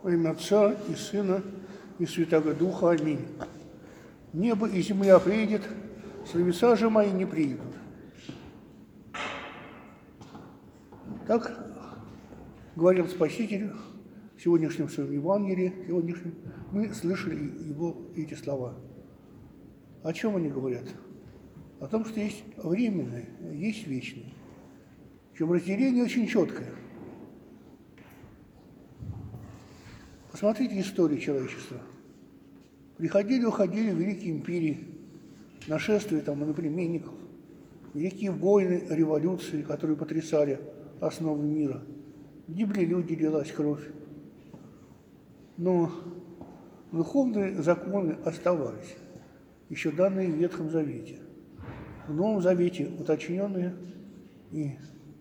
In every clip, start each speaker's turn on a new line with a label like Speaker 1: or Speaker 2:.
Speaker 1: Во имя Отца и Сына и Святого Духа. Аминь. Небо и земля приедет, словеса же мои не приедут. Так говорил Спаситель в сегодняшнем своем Евангелии, мы слышали его эти слова. О чем они говорят? О том, что есть временное, есть вечное. Причем разделение очень четкое. Посмотрите историю человечества. Приходили, уходили великие империи, нашествия там, иноплеменников, великие войны, революции, которые потрясали основы мира. Гибли люди, лилась кровь. Но духовные законы оставались, еще данные в Ветхом Завете. В Новом Завете уточненные и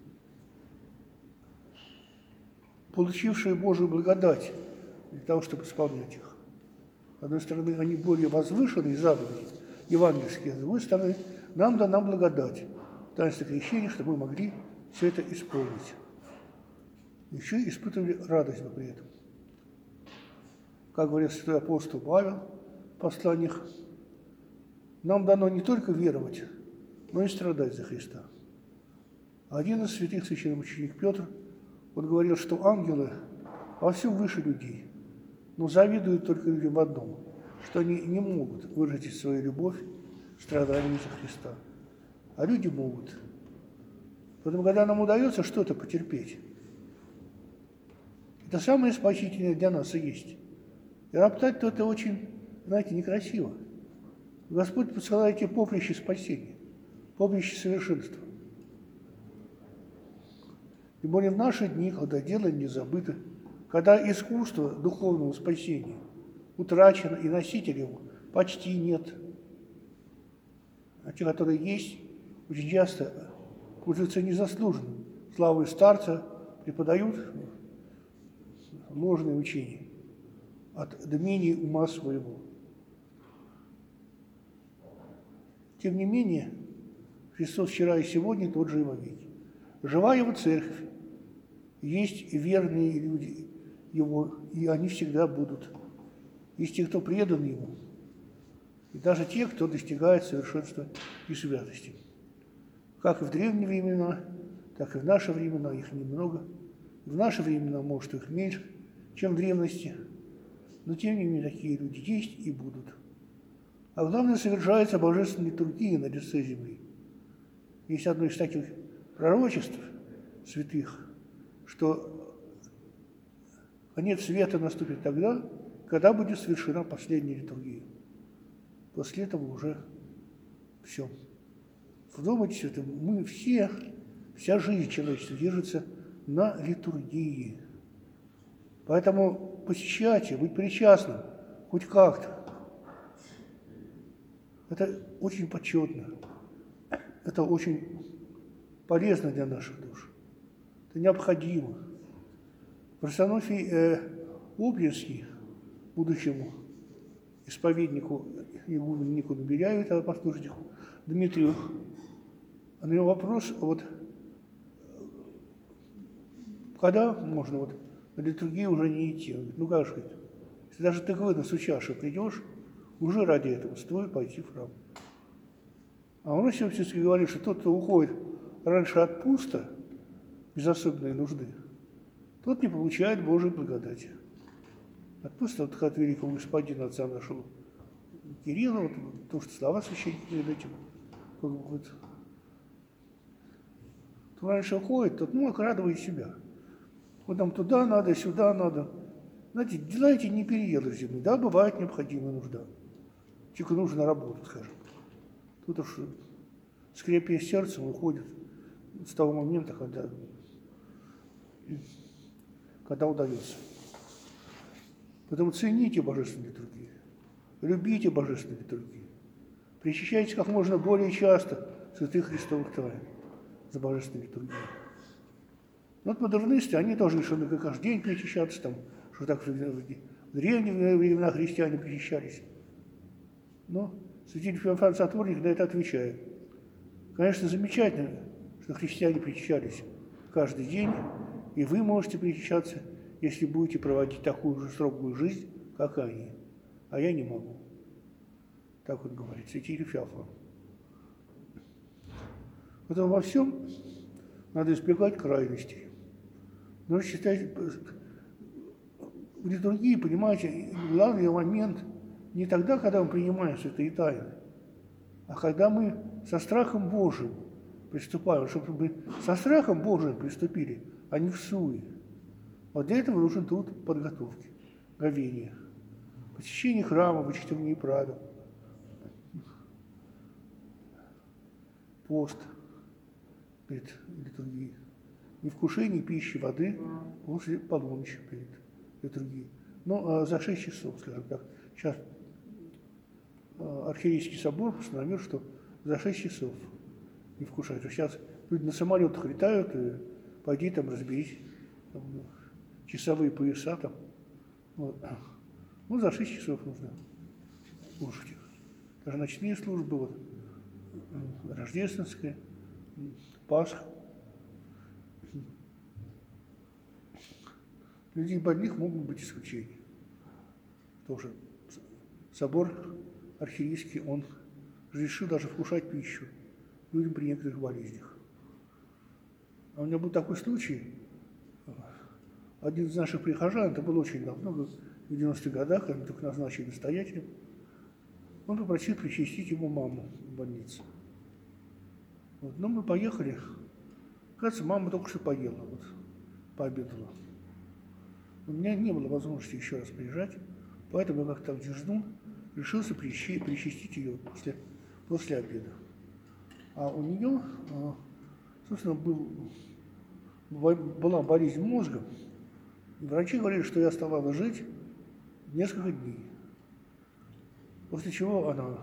Speaker 1: получившие Божию благодать для того, чтобы исполнять их. С одной стороны, они более возвышенные заповеди, евангельские, с другой стороны, нам дана благодать, таинство крещения, чтобы мы могли все это исполнить. Еще и испытывали радость при этом. Как говорит святой апостол Павел в посланиях, нам дано не только веровать, но и страдать за Христа. Один из святых священномучеников Петр, он говорил, что ангелы во всем выше людей, но завидуют только людям в одном, что они не могут выразить свою любовь страданиями за Христа. А люди могут. Поэтому, когда нам удается что-то потерпеть, это самое спасительное для нас и есть. И роптать-то это очень, знаете, некрасиво. Господь посылает тебе поприще спасения, поприще совершенства. Тем более в наши дни, когда дело не забыто, когда искусство духовного спасения утрачено и носителей его почти нет. А те, которые есть, очень часто пользуются незаслуженным славой старца, преподают ложные учения от домений ума своего. Тем не менее, Христос вчера и сегодня тот же и вовеки. Жива его церковь, есть верные люди его, и они всегда будут. Есть те, кто предан ему, и даже те, кто достигает совершенства и святости. Как и в древние времена, так и в наши времена их немного. В наши времена, может, их меньше, чем в древности, но тем не менее такие люди есть и будут. А главное, совершается божественная литургия на лице земли. Есть одно из таких пророчеств святых, что конец света наступит тогда, когда будет совершена последняя литургия. После этого уже все. Вдумайтесь, это мы все, вся жизнь человечества держится на литургии. Поэтому посещайте, быть причастным хоть как-то. Это очень почетно. Это очень полезно для наших душ. Это необходимо. Парфенофий Обнинский, будущему исповеднику игумену Беляеву, это послушнику Дмитрию, на его вопрос, вот, когда можно вот, на литургию уже не идти? Он говорит, ну как же это? Если даже ты на сучаше придешь, уже ради этого стоит пойти в храм. А он все-таки говорит, что тот, кто уходит раньше отпуска, без особенной нужды, тот не получает Божьей благодати. Отпуска вот от великого господина отца нашего Кирилла, вот, то, что слова священника перед этим, вот, кто раньше уходит, тот радует себя. Вот нам туда надо, сюда надо. Знаете, дела эти не переезжены. Да, бывает необходимая нужда. Только нужно работать, скажем. Тут уж скрепя сердцем уходит с того момента, когда удается. Поэтому цените божественную литургию, любите божественную литургию, причащайтесь как можно более часто святых Христовых тайн за божественную литургию. Но вот модернисты, они тоже решили каждый день причащаться, там, что так в древние времена христиане причащались. Но святитель Феофан Затворник на это отвечает. Конечно, замечательно, что христиане причащались каждый день, и вы можете причащаться, если будете проводить такую же строгую жизнь, как они. А я не могу. Так вот говорит святитель Феофан. Поэтому во всем надо избегать крайностей. Нужно считать, в литургии, понимаете, главный момент не тогда, когда мы принимаем святые тайны, а когда мы со страхом Божьим приступаем, чтобы мы со страхом Божьим приступили, а не в суе. Вот для этого нужен труд подготовки, говения, посещение храма, вычитывание правил, пост перед литургией, невкушение пищи, воды после полуночи перед литургией. Но за 6 часов, скажем так. Сейчас Архиерейский собор постановил, что за 6 часов не вкушать. Сейчас люди на самолетах летают, и пойди там разберись, там, часовые пояса там. Вот. Ну, за 6 часов нужно кушать их. Даже ночные службы, вот, рождественская, Пасха. Людей больных могут быть исключения. Тоже собор архиерейский, он разрешил даже вкушать пищу людям при некоторых болезнях. А у меня был такой случай. Один из наших прихожан, это было очень давно, в 90-х годах, когда только назначили настоятелем, он попросил причастить ему маму в больнице. Вот. Но мы поехали. Кажется, мама только что поела, вот, пообедала. У меня не было возможности еще раз приезжать, поэтому я как-то в Деждун решился причастить ее после обеда. А у нее, собственно, была болезнь мозга, и врачи говорили, что ей оставалось жить несколько дней. После чего она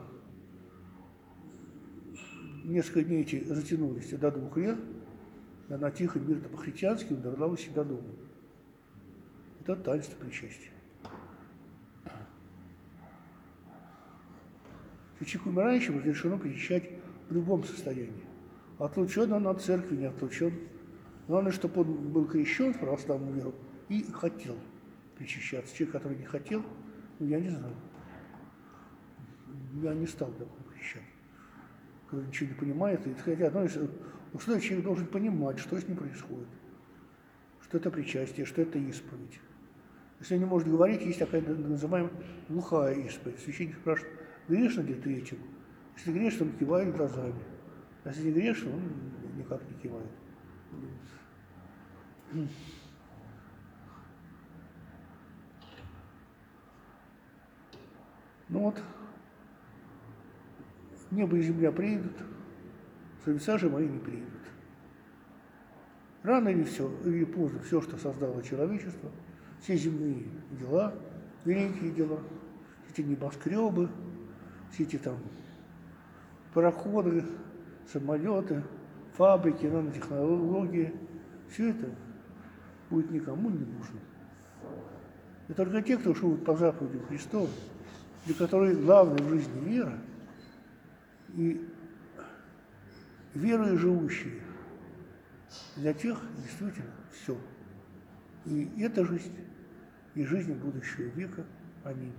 Speaker 1: несколько дней эти затянулись до 2 лет, и она тихо, мирно по-христиански умерла у себя дома. Это таинство причастия. Человеку умирающему разрешено причащать в любом состоянии. Отлучен он от церкви, не отлучен. Главное, чтобы он был крещен в православную веру и хотел причащаться. Человек, который не хотел, ну, я не знаю. Я не стал такого причащать. Когда ничего не понимает, и хотя, что человек должен понимать, что с ним происходит. Что это причастие, что это исповедь. Если он не может говорить, есть такая называемая глухая исповедь. Священник спрашивает, грешно ли ты этим? Если грешно, он кивает глазами. А если не грешно, он никак не кивает. Ну вот, небо и земля приедут, словеса же мои не приедут. Рано или поздно все, что создало человечество, все земные дела, великие дела, эти небоскребы, все эти там пароходы, самолеты, фабрики, нанотехнологии, все это будет никому не нужно. И только те, кто живут по заповедям Христовым, для которых главное в жизни вера, и верою живущие, для тех действительно все. И эта жизнь, и жизнь будущего века. Аминь.